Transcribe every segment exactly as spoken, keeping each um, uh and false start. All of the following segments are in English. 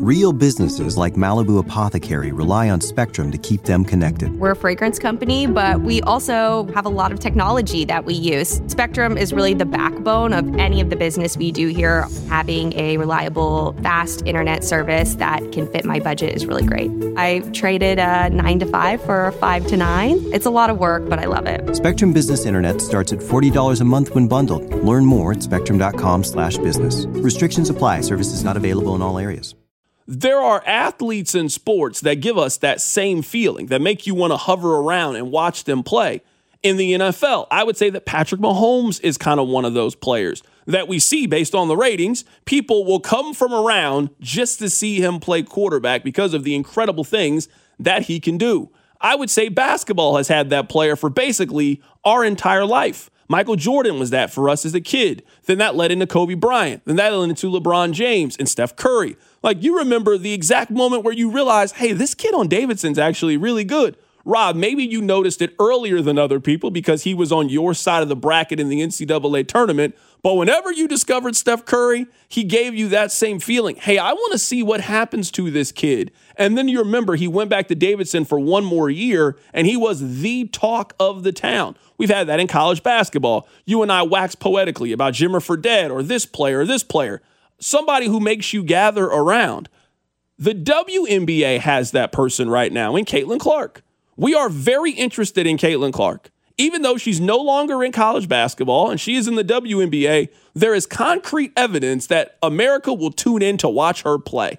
Real businesses like Malibu Apothecary rely on Spectrum to keep them connected. We're a fragrance company, but we also have a lot of technology that we use. Spectrum is really the backbone of any of the business we do here. Having a reliable, fast internet service that can fit my budget is really great. I traded a nine to five for a five to nine. It's a lot of work, but I love it. Spectrum Business Internet starts at forty dollars a month when bundled. Learn more at spectrum.com slash business. Restrictions apply. Services not available in all areas. There are athletes in sports that give us that same feeling, that make you want to hover around and watch them play. In the N F L, I would say that Patrick Mahomes is kind of one of those players that we see based on the ratings. People will come from around just to see him play quarterback because of the incredible things that he can do. I would say basketball has had that player for basically our entire life. Michael Jordan was that for us as a kid. Then that led into Kobe Bryant. Then that led into LeBron James and Steph Curry. Like, you remember the exact moment where you realize, hey, this kid on Davidson's actually really good. Rob, maybe you noticed it earlier than other people because he was on your side of the bracket in the N C double A tournament. But whenever you discovered Steph Curry, he gave you that same feeling. Hey, I want to see what happens to this kid. And then you remember he went back to Davidson for one more year, and he was the talk of the town. We've had that in college basketball. You and I wax poetically about Jimmer Fredette or this player or this player. Somebody who makes you gather around. The W N B A has that person right now in Caitlin Clark. We are very interested in Caitlin Clark. Even though she's no longer in college basketball and she is in the W N B A, there is concrete evidence that America will tune in to watch her play.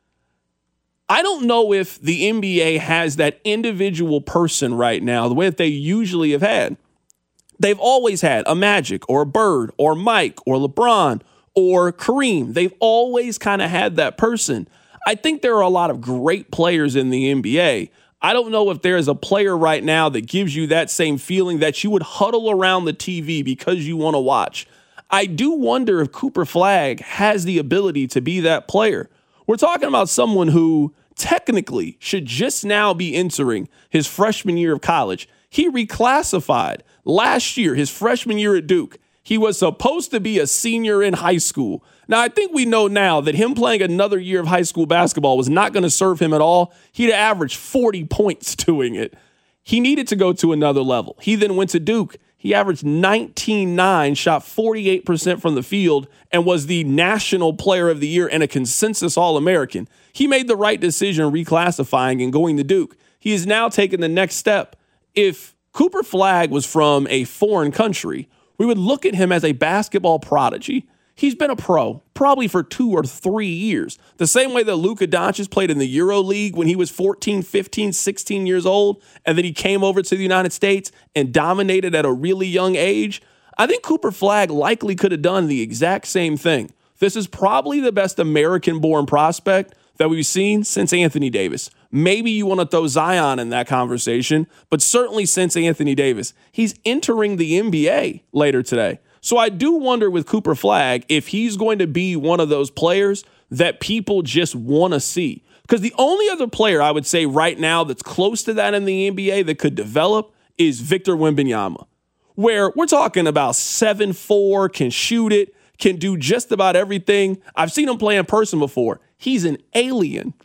I don't know if the N B A has that individual person right now the way that they usually have had. They've always had a Magic or a Bird or Mike or LeBron or Kareem. They've always kind of had that person. I think there are a lot of great players in the N B A. I don't know if there is a player right now that gives you that same feeling that you would huddle around the T V because you want to watch. I do wonder if Cooper Flagg has the ability to be that player. We're talking about someone who technically should just now be entering his freshman year of college. He reclassified last year, his freshman year at Duke. He was supposed to be a senior in high school. Now, I think we know now that him playing another year of high school basketball was not going to serve him at all. He'd averaged forty points doing it. He needed to go to another level. He then went to Duke. He averaged nineteen nine, shot forty-eight percent from the field, and was the national player of the year and a consensus All-American. He made the right decision reclassifying and going to Duke. He has now taken the next step. If Cooper Flagg was from a foreign country, we would look at him as a basketball prodigy. He's been a pro probably for two or three years. The same way that Luka Doncic played in the Euro League when he was fourteen, fifteen, sixteen years old, and then he came over to the United States and dominated at a really young age. I think Cooper Flagg likely could have done the exact same thing. This is probably the best American-born prospect that we've seen since Anthony Davis. Maybe you want to throw Zion in that conversation, but certainly since Anthony Davis. He's entering the N B A later today. So I do wonder with Cooper Flagg if he's going to be one of those players that people just want to see. Because the only other player I would say right now that's close to that in the N B A that could develop is Victor Wembanyama, where we're talking about seven foot four, can shoot it, can do just about everything. I've seen him play in person before. He's an alien.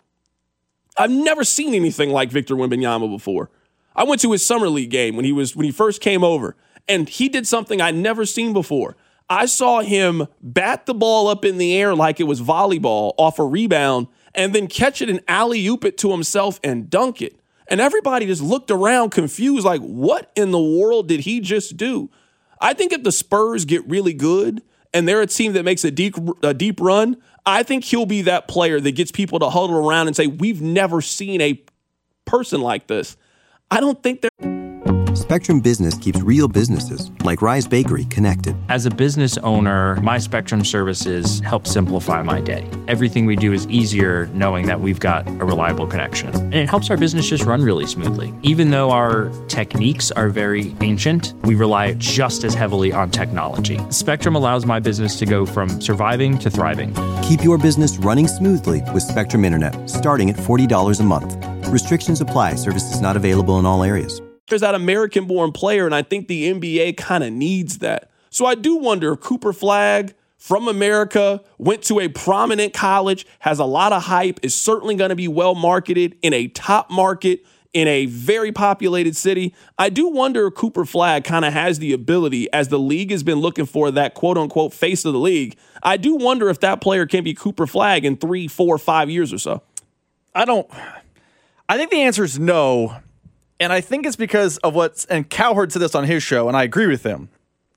I've never seen anything like Victor Wembanyama before. I went to his summer league game when he was when he first came over, and he did something I'd never seen before. I saw him bat the ball up in the air like it was volleyball off a rebound and then catch it and alley-oop it to himself and dunk it. And everybody just looked around confused like, what in the world did he just do? I think if the Spurs get really good and they're a team that makes a deep, a deep run, I think he'll be that player that gets people to huddle around and say, we've never seen a person like this. I don't think they're... Spectrum Business keeps real businesses, like Rise Bakery, connected. As a business owner, my Spectrum services help simplify my day. Everything we do is easier knowing that we've got a reliable connection. And it helps our business just run really smoothly. Even though our techniques are very ancient, we rely just as heavily on technology. Spectrum allows my business to go from surviving to thriving. Keep your business running smoothly with Spectrum Internet, starting at forty dollars a month. Restrictions apply. Services not available in all areas. There's that American-born player, and I think the N B A kind of needs that. So I do wonder if Cooper Flagg from America, went to a prominent college, has a lot of hype, is certainly going to be well marketed in a top market, in a very populated city. I do wonder if Cooper Flagg kind of has the ability, as the league has been looking for that quote-unquote face of the league, I do wonder if that player can be Cooper Flagg in three, four, five years or so. I don't – I think the answer is no, and I think it's because of what's – and Cowherd said this on his show, and I agree with him.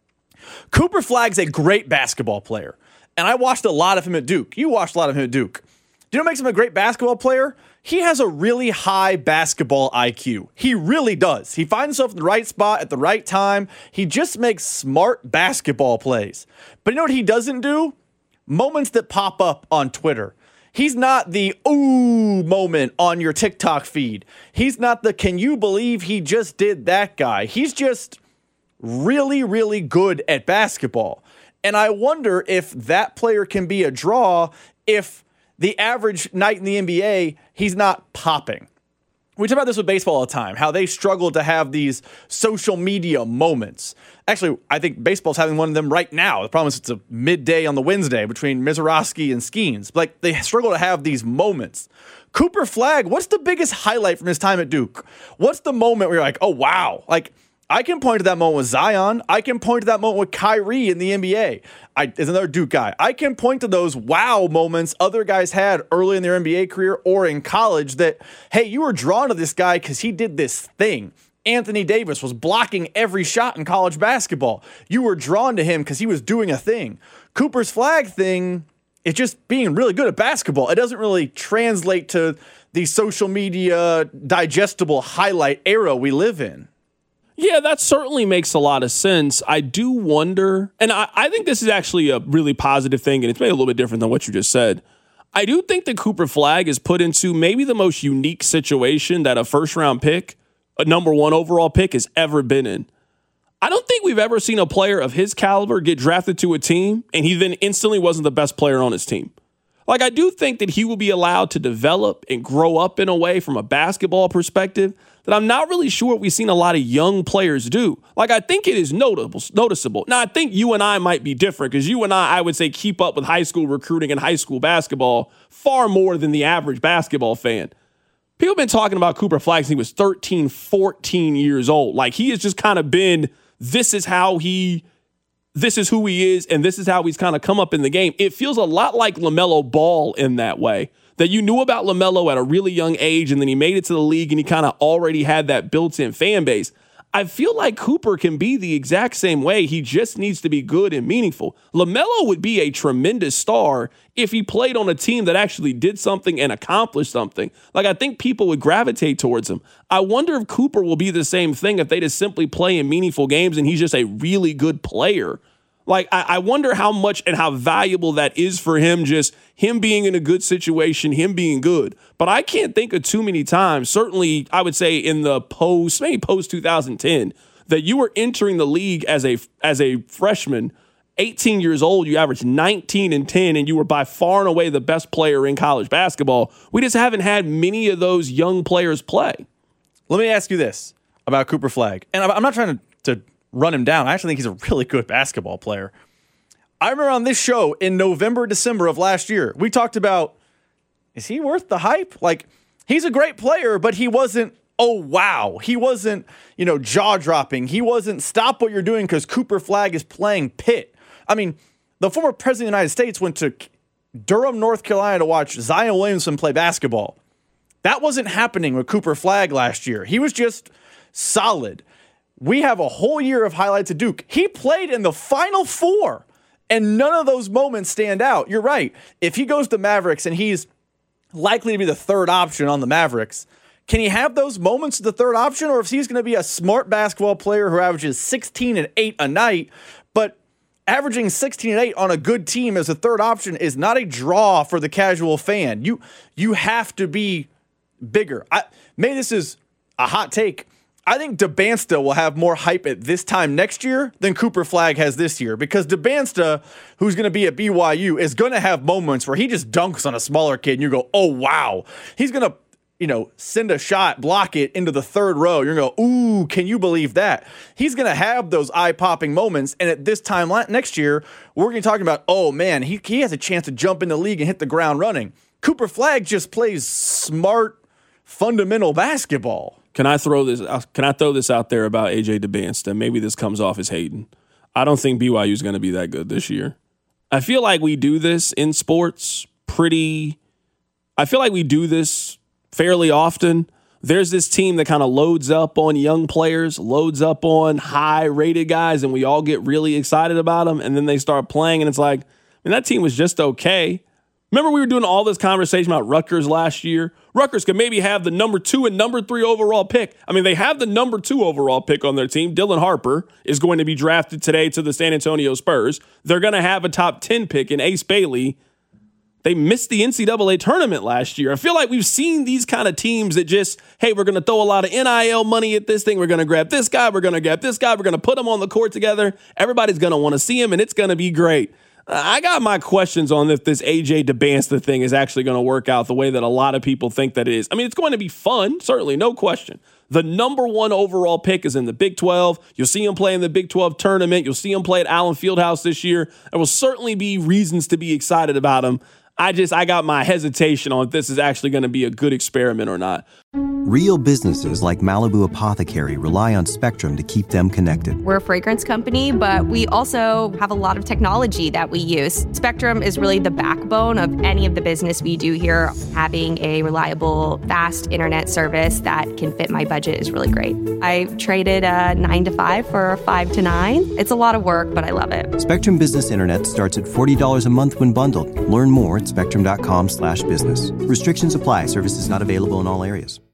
Cooper Flagg's a great basketball player, and I watched a lot of him at Duke. You watched a lot of him at Duke. Do you know what makes him a great basketball player? He has a really high basketball I Q. He really does. He finds himself in the right spot at the right time. He just makes smart basketball plays. But you know what he doesn't do? Moments that pop up on Twitter. He's not the ooh moment on your TikTok feed. He's not the can you believe he just did that guy. He's just really, really good at basketball. And I wonder if that player can be a draw if the average night in the N B A, he's not popping. We talk about this with baseball all the time, how they struggle to have these social media moments. Actually, I think baseball's having one of them right now. The problem is it's a midday on the Wednesday between Mizorowski and Skeens. Like, they struggle to have these moments. Cooper Flagg, what's the biggest highlight from his time at Duke? What's the moment where you're like, oh, wow. Like, I can point to that moment with Zion. I can point to that moment with Kyrie in the N B A. I, as another Duke guy, I can point to those wow moments other guys had early in their N B A career or in college that, hey, you were drawn to this guy because he did this thing. Anthony Davis was blocking every shot in college basketball. You were drawn to him because he was doing a thing. Cooper's Flagg thing is just being really good at basketball. It doesn't really translate to the social media digestible highlight era we live in. Yeah, that certainly makes a lot of sense. I do wonder, and I, I think this is actually a really positive thing, and it's maybe a little bit different than what you just said. I do think that Cooper Flagg is put into maybe the most unique situation that a first-round pick, a number one overall pick, has ever been in. I don't think we've ever seen a player of his caliber get drafted to a team, and he then instantly wasn't the best player on his team. Like, I do think that he will be allowed to develop and grow up in a way from a basketball perspective that I'm not really sure we've seen a lot of young players do. Like, I think it is notable, noticeable. Now, I think you and I might be different because you and I, I would say, keep up with high school recruiting and high school basketball far more than the average basketball fan. People have been talking about Cooper Flagg since he was thirteen, fourteen years old. Like, he has just kind of been, this is how he, this is who he is, and this is how he's kind of come up in the game. It feels a lot like LaMelo Ball in that way. That you knew about LaMelo at a really young age, and then he made it to the league, and he kind of already had that built-in fan base. I feel like Cooper can be the exact same way. He just needs to be good and meaningful. LaMelo would be a tremendous star if he played on a team that actually did something and accomplished something. Like, I think people would gravitate towards him. I wonder if Cooper will be the same thing if they just simply play in meaningful games and he's just a really good player. Like, I, I wonder how much and how valuable that is for him, just him being in a good situation, him being good. But I can't think of too many times, certainly I would say in the post, maybe post twenty ten, that you were entering the league as a as a freshman, eighteen years old, you averaged nineteen and ten, and you were by far and away the best player in college basketball. We just haven't had many of those young players play. Let me ask you this about Cooper Flagg. And I'm not trying to, to run him down. I actually think he's a really good basketball player. I remember on this show in November, December of last year, we talked about, is he worth the hype? Like, he's a great player, but he wasn't, oh, wow. He wasn't, you know, jaw-dropping. He wasn't, stop what you're doing because Cooper Flagg is playing Pitt. I mean, the former president of the United States went to Durham, North Carolina to watch Zion Williamson play basketball. That wasn't happening with Cooper Flagg last year. He was just solid. We have a whole year of highlights at Duke. He played in the Final Four, and none of those moments stand out. You're right. If he goes to Mavericks and he's likely to be the third option on the Mavericks, can he have those moments as the third option, or if he's going to be a smart basketball player who averages sixteen and eight a night, but averaging sixteen and eight on a good team as a third option is not a draw for the casual fan. You you have to be bigger. I, maybe this is a hot take. I think DeBansta will have more hype at this time next year than Cooper Flagg has this year, because DeBansta, who's going to be at B Y U, is going to have moments where he just dunks on a smaller kid and you go, oh, wow. He's going to you know, send a shot, block it into the third row. You're going to go, ooh, can you believe that? He's going to have those eye-popping moments. And at this time next year, we're going to be talking about, oh, man, he, he has a chance to jump in the league and hit the ground running. Cooper Flagg just plays smart, fundamental basketball. Can I throw this Can I throw this out there about A J DeBanston? Maybe this comes off as hating. I don't think B Y U is going to be that good this year. I feel like we do this in sports pretty – I feel like we do this – fairly often. There's this team that kind of loads up on young players, loads up on high-rated guys, and we all get really excited about them, and then they start playing, and it's like, I mean, that team was just okay. Remember we were doing all this conversation about Rutgers last year? Rutgers could maybe have the number two and number three overall pick. I mean, they have the number two overall pick on their team. Dylan Harper is going to be drafted today to the San Antonio Spurs. They're going to have a top ten pick in Ace Bailey. They missed the N C double A tournament last year. I feel like we've seen these kind of teams that just, hey, we're going to throw a lot of N I L money at this thing. We're going to grab this guy. We're going to grab this guy. We're going to put them on the court together. Everybody's going to want to see him, and it's going to be great. I got my questions on if this A J DeBanston thing is actually going to work out the way that a lot of people think that it is. I mean, it's going to be fun, certainly, no question. The number one overall pick is in the Big twelve. You'll see him play in the Big twelve tournament. You'll see him play at Allen Fieldhouse this year. There will certainly be reasons to be excited about him. I just, I got my hesitation on if this is actually going to be a good experiment or not. Real businesses like Malibu Apothecary rely on Spectrum to keep them connected. We're a fragrance company, but we also have a lot of technology that we use. Spectrum is really the backbone of any of the business we do here. Having a reliable, fast internet service that can fit my budget is really great. I traded a nine to five for a five to nine. It's a lot of work, but I love it. Spectrum Business Internet starts at forty dollars a month when bundled. Learn more at spectrum dot com slash business. Restrictions apply. Services not available in all areas.